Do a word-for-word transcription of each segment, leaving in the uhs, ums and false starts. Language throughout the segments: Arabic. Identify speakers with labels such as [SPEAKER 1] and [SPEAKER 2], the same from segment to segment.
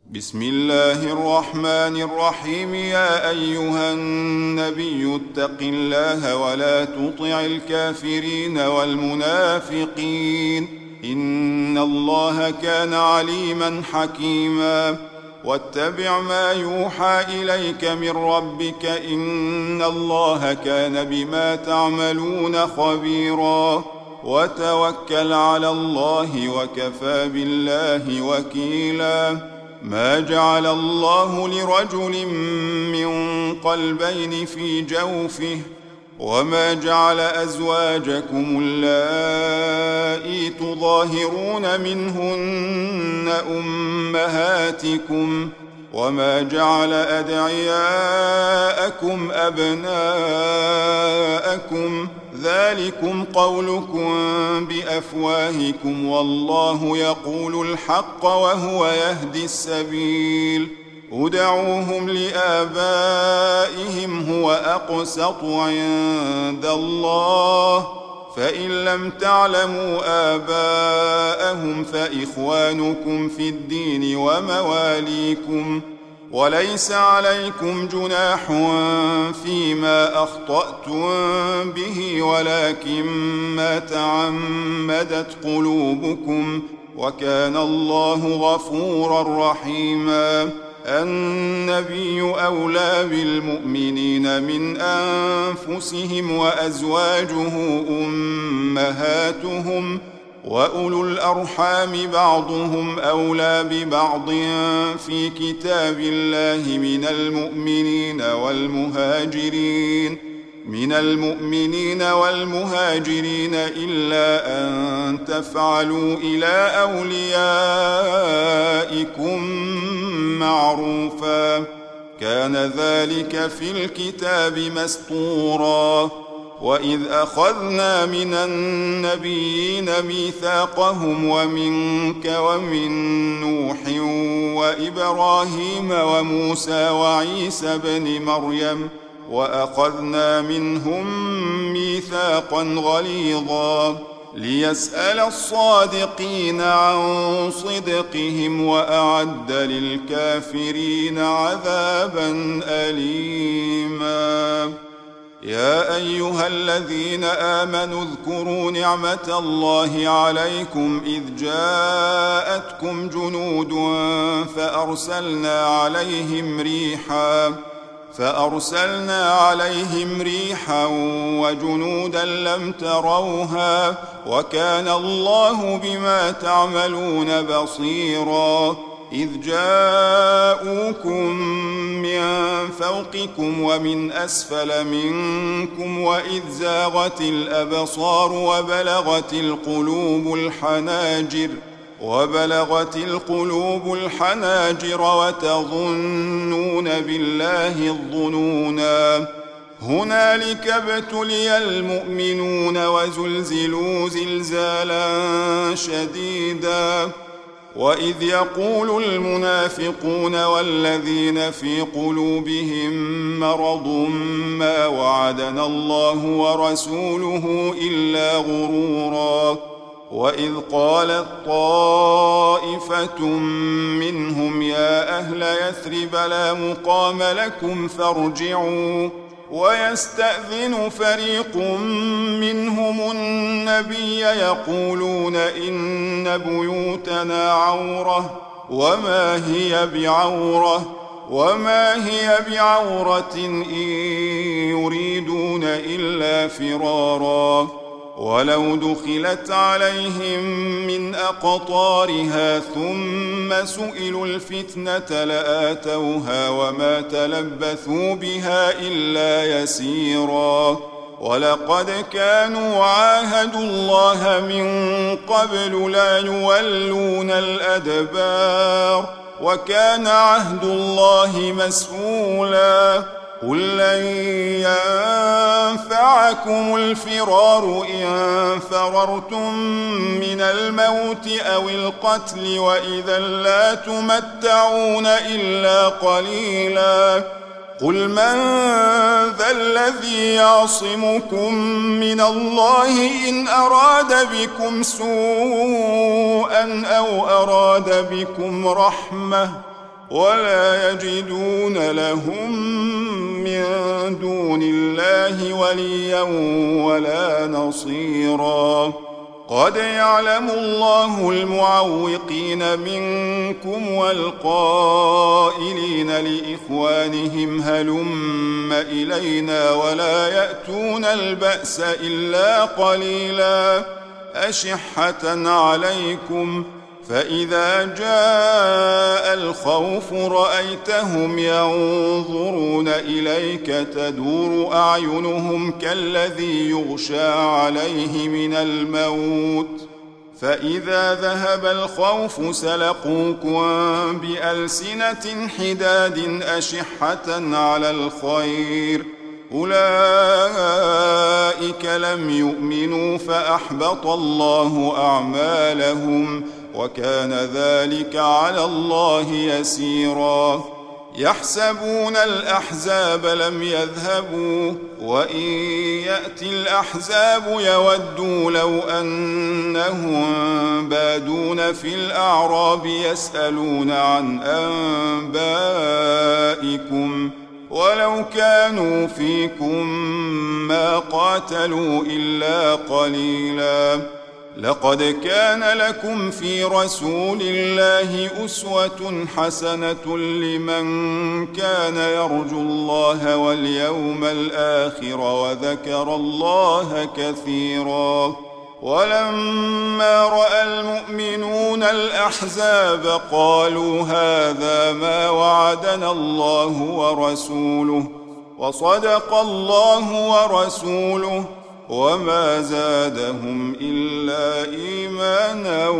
[SPEAKER 1] بسم الله الرحمن الرحيم. يا أيها النبي اتق الله ولا تطع الكافرين والمنافقين إن الله كان عليما حكيما. واتبع ما يوحى إليك من ربك إن الله كان بما تعملون خبيرا. وتوكل على الله وكفى بالله وكيلا. ما جعل الله لرجل من قلبين في جوفه وما جعل أزواجكم اللائي تظاهرون منهن أمهاتكم وما جعل أدعياءكم أبناءكم ذلكم قولكم بأفواهكم والله يقول الحق وهو يهدي السبيل. ادعوهم لآبائهم هو أقسط عند الله فإن لم تعلموا آباءهم فإخوانكم في الدين ومواليكم وليس عليكم جناح فيما أخطأتم به ولكن ما تعمدت قلوبكم وكان الله غفورا رحيما. النبي أولى بالمؤمنين من أنفسهم وأزواجه أمهاتهم وأولو الأرحام بعضهم أولى ببعض في كتاب الله من المؤمنين والمهاجرين من المؤمنين والمهاجرين إلا أن تفعلوا إلى أوليائكم معروفا كان ذلك في الكتاب مسطورا. وإذ أخذنا من النبيين ميثاقهم ومنك ومن نوح وإبراهيم وموسى وعيسى بن مريم وأخذنا منهم ميثاقا غليظا ليسأل الصادقين عن صدقهم وأعد للكافرين عذابا أليما. يا أيها الذين آمنوا اذكروا نعمة الله عليكم إذ جاءتكم جنود فأرسلنا عليهم ريحا فأرسلنا عليهم ريحا وجنودا لم تروها وكان الله بما تعملون بصيرا. إذ جاءوكم من فوقكم ومن أسفل منكم وإذ زاغت الأبصار وبلغت القلوب الحناجر وبلغت القلوب الحناجر وتظنون بالله الظنونا. هنالك ابتلي المؤمنون وزلزلوا زلزالا شديدا. وإذ يقول المنافقون والذين في قلوبهم مرض ما وعدنا الله ورسوله إلا غرورا. وإذ قالت طائفة منهم يا أهل يثرب لا مقام لكم فارجعوا ويستأذن فريق منهم النبي يقولون إن بيوتنا عورة وما هي بعورة وما هي بعورة إن يريدون إلا فرارا. ولو دخلت عليهم من أقطارها ثم سئلوا الفتنة لآتوها وما تلبثوا بها إلا يسيرا. ولقد كانوا عاهدوا الله من قبل لا يولون الأدبار وكان عهد الله مسؤولا. قل لن ينفعكم الفرار إن فررتم من الموت أو القتل وإذا لا تمتعون إلا قليلا. قل من ذا الذي يعصمكم من الله إن أراد بكم سوءا أو أراد بكم رحمة ولا يجدون لهم من دون الله وليا ولا نصيرا قد يعلم الله المعوقين منكم والقائلين لإخوانهم هلم إلينا ولا يأتون البأس إلا قليلا أشحة عليكم فإذا جاء الخوف رأيتهم ينظرون إليك تدور أعينهم كالذي يغشى عليه من الموت فإذا ذهب الخوف سلقوكم بألسنة حداد أشحة على الخير أولئك لم يؤمنوا فأحبط الله أعمالهم وكان ذلك على الله يسيرا يحسبون الأحزاب لم يذهبوا وإن يأتي الأحزاب يودوا لو أنهم بادون في الأعراب يسألون عن أنبائكم ولو كانوا فيكم ما قاتلوا إلا قليلا لقد كان لكم في رسول الله أسوة حسنة لمن كان يرجو الله واليوم الآخر وذكر الله كثيرا ولما رأى المؤمنون الأحزاب قالوا هذا ما وعدنا الله ورسوله وصدق الله ورسوله وما زادهم إلا إيمانا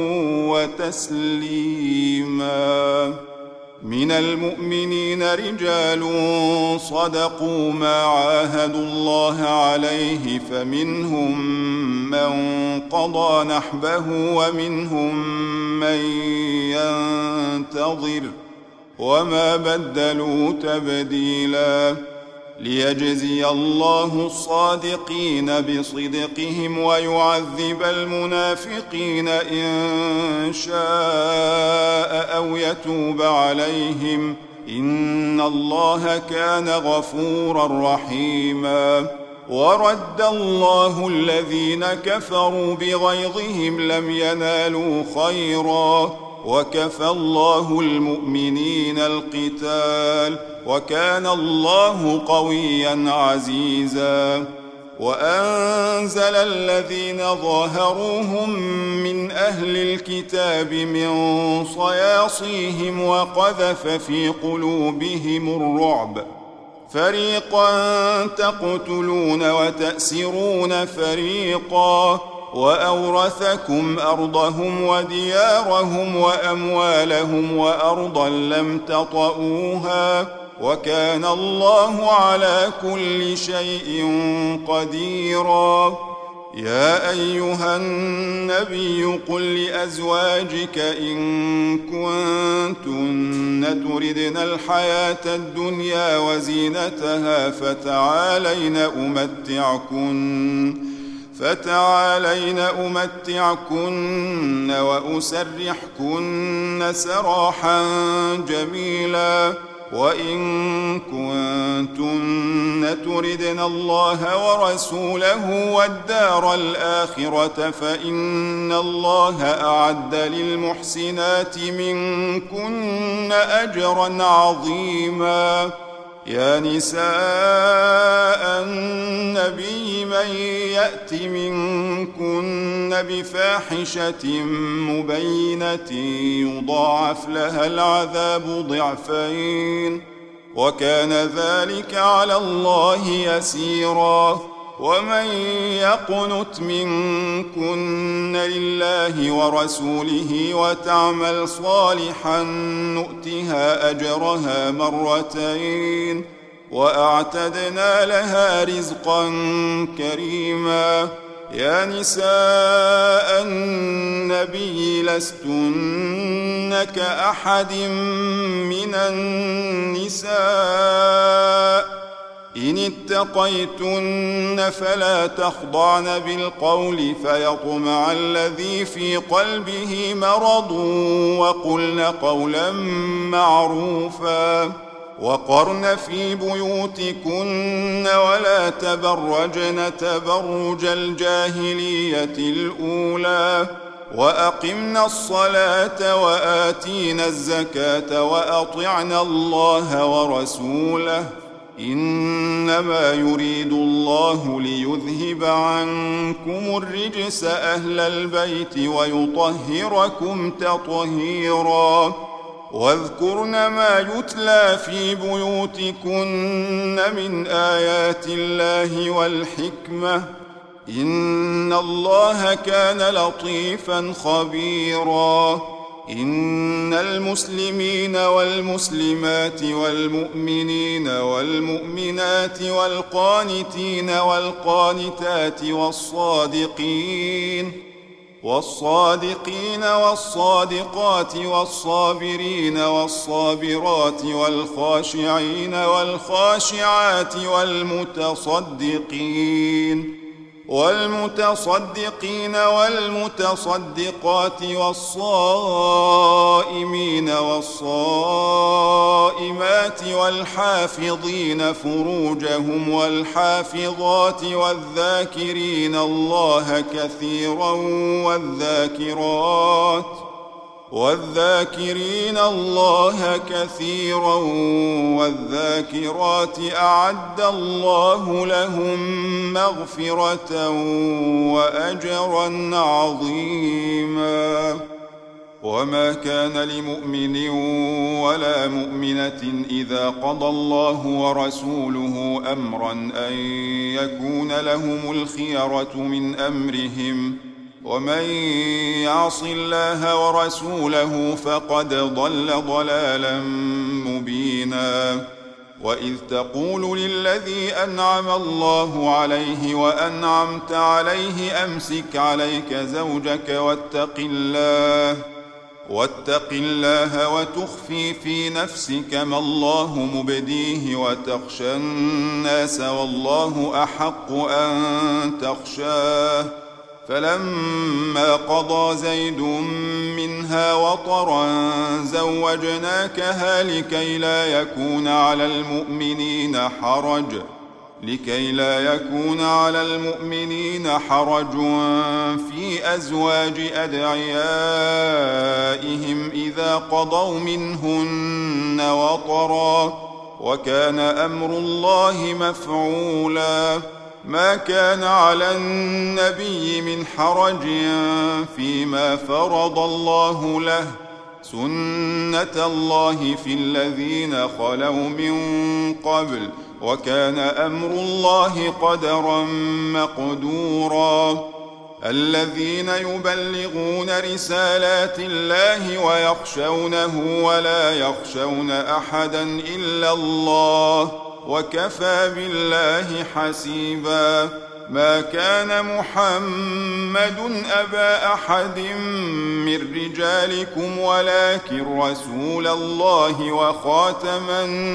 [SPEAKER 1] وتسليما من المؤمنين رجال صدقوا ما عاهدوا الله عليه فمنهم من قضى نحبه ومنهم من ينتظر وما بدلوا تبديلا ليجزي الله الصادقين بصدقهم ويعذب المنافقين إن شاء أو يتوب عليهم إن الله كان غفورا رحيما ورد الله الذين كفروا بغيظهم لم ينالوا خيرا وكفى الله المؤمنين القتال وكان الله قويا عزيزا وأنزل الذين ظاهروهم من أهل الكتاب من صياصيهم وقذف في قلوبهم الرعب فريقا تقتلون وتأسرون فريقا وأورثكم أرضهم وديارهم وأموالهم وأرضا لم تطئوها وكان الله على كل شيء قديرا يا أيها النبي قل لأزواجك إن كنتن تردن الحياة الدنيا وزينتها فتعالين أمتعكن فتعالين أمتعكن وأسرحكن سراحا جميلا وإن كنتن تردن الله ورسوله والدار الآخرة فإن الله أعد للمحسنات منكن أجرا عظيما يا نساء النبي من يأت منكن بفاحشة مبينة يضاعف لها العذاب ضعفين وكان ذلك على الله يسيرا ومن يقنت منكن لله ورسوله وتعمل صالحا نؤتها أجرها مرتين وأعتدنا لها رزقا كريما يا نساء النبي لستن كأحد من النساء إن اتقيتن فلا تخضعن بالقول فيطمع الذي في قلبه مرض وقلن قولا معروفا وقرن في بيوتكن ولا تبرجن تبرج الجاهلية الأولى وأقمنا الصلاة وآتينا الزكاة وأطعنا الله ورسوله إنما يريد الله ليذهب عنكم الرجس أهل البيت ويطهركم تطهيرا واذكرن ما يتلى في بيوتكن من آيات الله والحكمة إن الله كان لطيفا خبيرا إن المسلمين والمسلمات والمؤمنين والمؤمنات والقانتين والقانتات والصادقين والصادقين والصادقات والصابرين والصابرات والخاشعين والخاشعات والمتصدقين والمتصدقين والمتصدقات والصائمين والصائمات والحافظين فروجهم والحافظات والذاكرين الله كثيرا والذاكرات والذاكرين الله كثيرا والذاكرات أعد الله لهم مغفرة وأجرا عظيما وما كان لمؤمن ولا مؤمنة إذا قضى الله ورسوله أمرا أن يكون لهم الخيرة من أمرهم ومن يعص الله ورسوله فقد ضل ضلالا مبينا وإذ تقول للذي أنعم الله عليه وأنعمت عليه أمسك عليك زوجك واتق الله واتق الله وتخفي في نفسك ما الله مبديه وتخشى الناس والله أحق أن تخشاه فلما قضى زيد منها وطرا زوجناكها لكي لا يكون على المؤمنين حرج لكي لا يكون على المؤمنين حرج في أزواج أدعيائهم إذا قضوا منهن وطرا وكان أمر الله مفعولا ما كان على النبي من حرج فيما فرض الله له سنة الله في الذين خلوا من قبل وكان أمر الله قدرا مقدورا الذين يبلغون رسالات الله ويخشونه ولا يخشون أحدا إلا الله وكفى بالله حسيبا ما كان محمد أبا أحد من رجالكم ولكن رسول الله وخاتم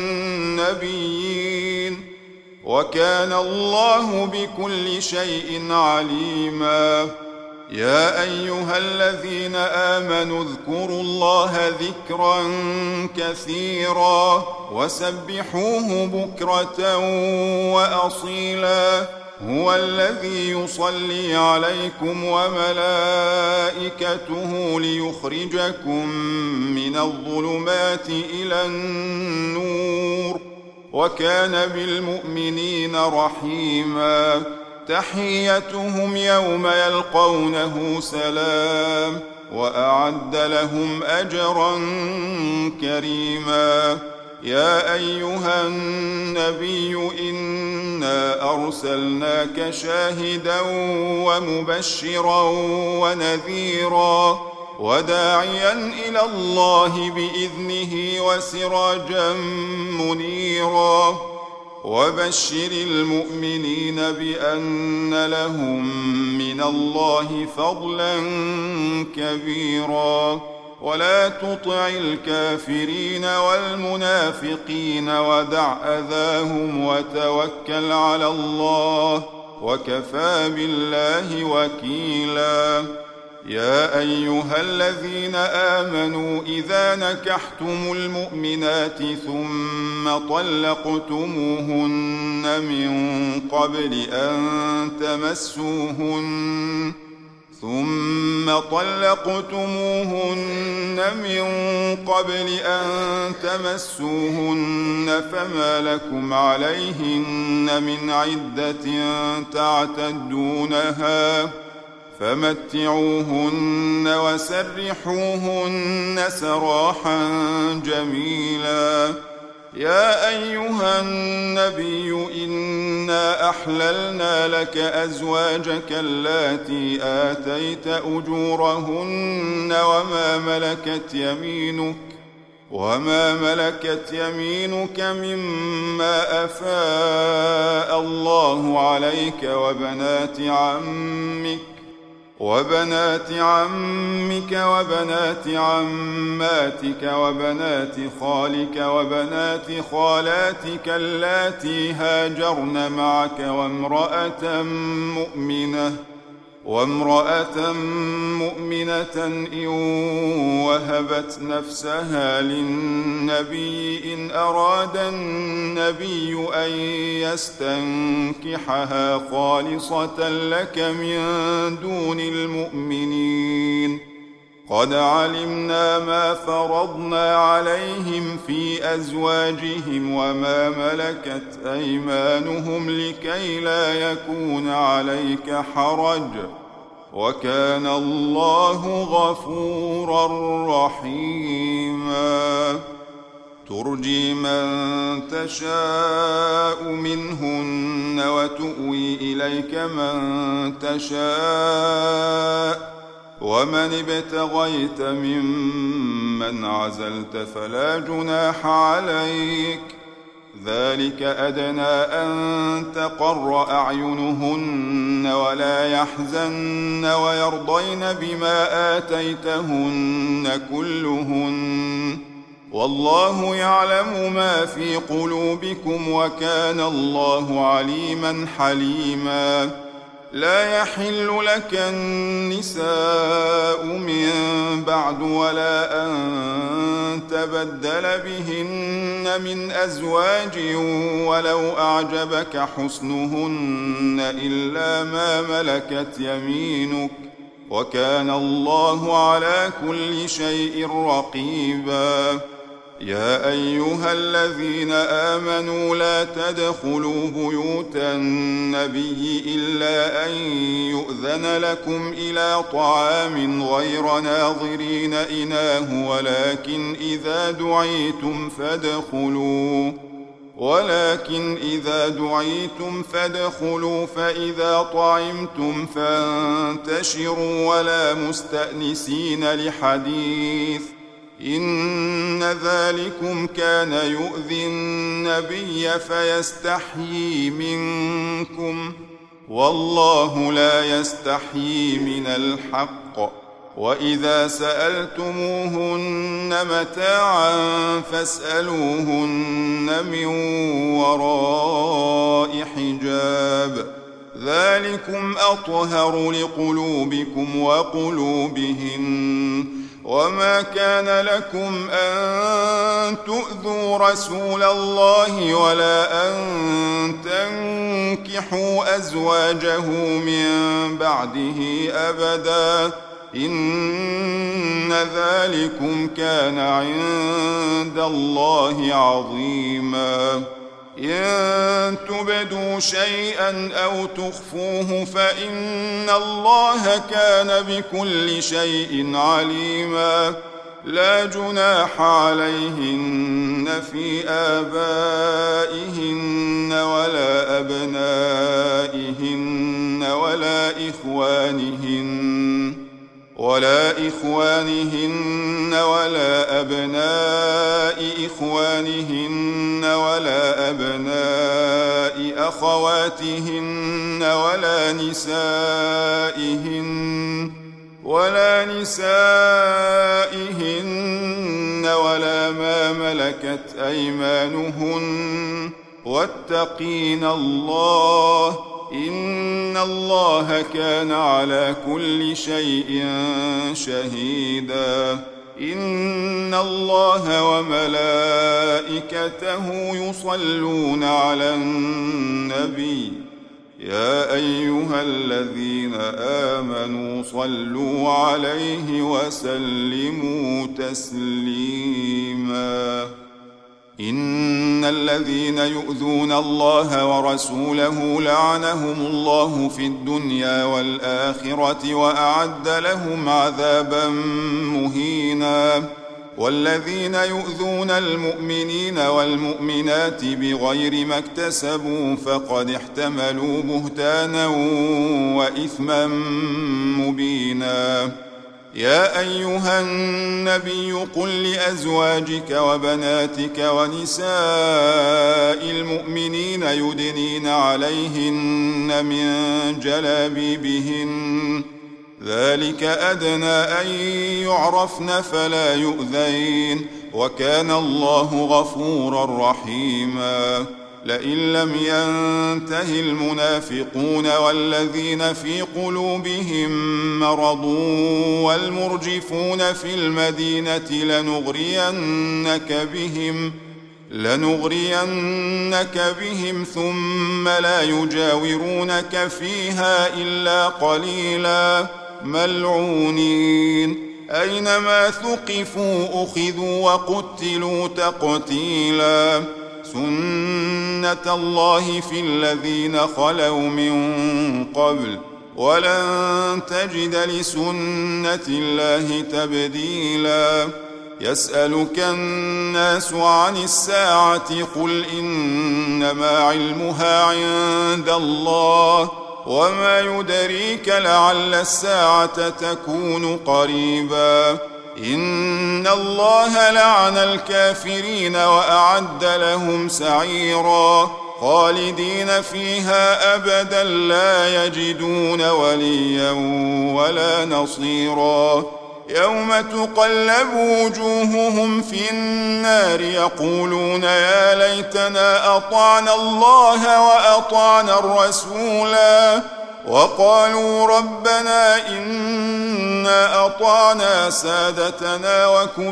[SPEAKER 1] النبيين وكان الله بكل شيء عليما يا أيها الذين آمنوا اذكروا الله ذكرا كثيرا وسبحوه بكرة وأصيلا هو الذي يصلي عليكم وملائكته ليخرجكم من الظلمات إلى النور وكان بالمؤمنين رحيما تحيتهم يوم يلقونه سلام وأعد لهم أجرا كريما يا أيها النبي إنا أرسلناك شاهدا ومبشرا ونذيرا وداعيا إلى الله بإذنه وسراجا منيرا وبشر المؤمنين بأن لهم من الله فضلا كبيرا ولا تطع الكافرين والمنافقين ودع أذاهم وتوكل على الله وكفى بالله وكيلا. يا أيها الذين آمنوا إذا نكحتم المؤمنات ثم طلقتموهن من قبل أن تمسوهن ثم طلقتموهن من قبل أن تمسوهن فما لكم عليهن من عدة تعتدونها فمتعوهن وسرحوهن سراحا جميلا. يا أيها النبي إنا أحللنا لك أزواجك اللاتي آتيت أجورهن وما ملكت يمينك وما ملكت يمينك مما أفاء الله عليك وبنات عمك وبنات عمك وبنات عماتك وبنات خالك وبنات خالاتك اللاتي هاجرن معك وامرأة مؤمنة وامرأة مؤمنة إن وهبت نفسها للنبي إن أراد النبي أن يستنكحها خالصة لك من دون المؤمنين. قد علمنا ما فرضنا عليهم في أزواجهم وما ملكت أيمانهم لكي لا يكون عليك حرج وكان الله غفورا رحيما. ترجي من تشاء منهن وتؤوي إليك من تشاء ومن ابتغيت ممن عزلت فلا جناح عليك ذلك أدنى أن تقر أعينهن ولا يحزن ويرضين بما آتيتهن كلهن والله يعلم ما في قلوبكم وكان الله عليما حليما. لا يحل لك النساء من بعد ولا أن تبدل بهن من أزواج ولو أعجبك حسنهن إلا ما ملكت يمينك وكان الله على كل شيء رقيبا. يا أيها الذين آمنوا لا تدخلوا بيوت النبي إلا أن يؤذن لكم إلى طعام غير ناظرين إناه ولكن إذا دعيتم فادخلوا ولكن إذا دعيتم فادخلوا فإذا طعمتم فانتشروا ولا مستأنسين لحديث إن ذلكم كان يؤذي النبي فيستحيي منكم والله لا يستحيي من الحق. وإذا سألتموهن متاعا فاسألوهن من وراء حجاب ذلكم أطهر لقلوبكم وقلوبهن. وما كان لكم أن تؤذوا رسول الله ولا أن تنكحوا أزواجه من بعده أبدا إن ذلكم كان عند الله عظيما. إن تبدوا شيئا أو تخفوه فإن الله كان بكل شيء عليما. لا جناح عليهن في آبائهن ولا أبنائهن ولا إخوانهن ولا إخوانهن ولا أبناء إخوانهن ولا أبناء أخواتهن ولا نسائهن ولا نسائهن ولا ما ملكت أيمانهن واتقين الله إن الله كان على كل شيء شهيدا إن الله وملائكته يصلون على النبي يا أيها الذين آمنوا صلوا عليه وسلموا تسليما إن الذين يؤذون الله ورسوله لعنهم الله في الدنيا والآخرة وأعد لهم عذابا مهينا والذين يؤذون المؤمنين والمؤمنات بغير ما اكتسبوا فقد احتملوا بهتانا وإثما مبينا يا أيها النبي قل لأزواجك وبناتك ونساء المؤمنين يدنين عليهن من جلابيبهن ذلك أدنى أن يعرفن فلا يؤذين وكان الله غفورا رحيما لئن لم ينته المنافقون والذين في قلوبهم مرض والمرجفون في المدينة لنغرينك بهم لنغرينك بهم ثم لا يجاورونك فيها إلا قليلا ملعونين أينما ثقفوا أخذوا وقتلوا تقتيلا سنة الله في الذين خلوا من قبل ولن تجد لسنة الله تبديلا يسألك الناس عن الساعة قل إنما علمها عند الله وما يدريك لعل الساعة تكون قريبا إن الله لعن الكافرين وأعد لهم سعيرا خالدين فيها أبدا لا يجدون وليا ولا نصيرا يوم تقلب وجوههم في النار يقولون يا ليتنا أطعنا الله وأطعنا الرسولا وقالوا ربنا إنا أطعنا سادتنا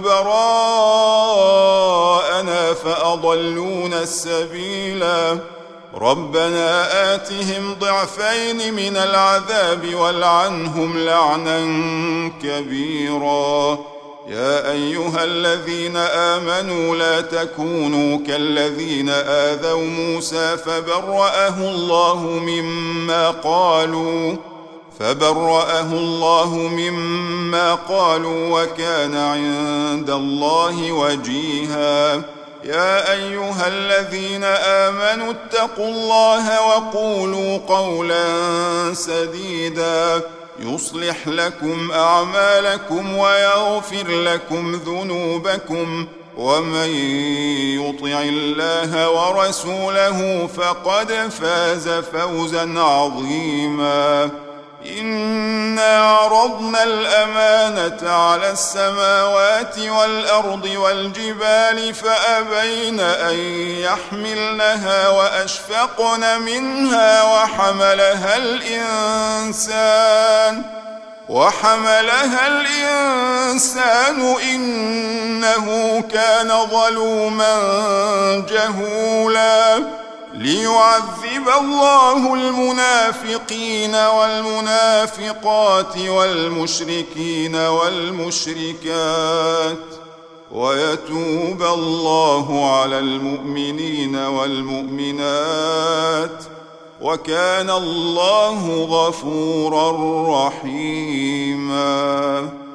[SPEAKER 1] وكبراءنا فأضلونا السبيلا ربنا آتهم ضعفين من العذاب والعنهم لعنا كبيرا يا أيها الذين آمنوا لا تكونوا كالذين آذوا موسى فبرأه الله مما قالوا فبرأه الله مما قالوا وكان عند الله وجيها يا أيها الذين آمنوا اتقوا الله وقولوا قولا سديدا يصلح لكم أعمالكم ويغفر لكم ذنوبكم ومن يطع الله ورسوله فقد فاز فوزا عظيما إنا عرضنا الأمانة على السماوات والأرض والجبال فأبين أن يحملنها وأشفقن منها وحملها الإنسان وحملها الإنسان إنه كان ظلوما جهولا ليعذب الله المنافقين والمنافقات والمشركين والمشركات ويتوب الله على المؤمنين والمؤمنات وكان الله غفورا رحيما.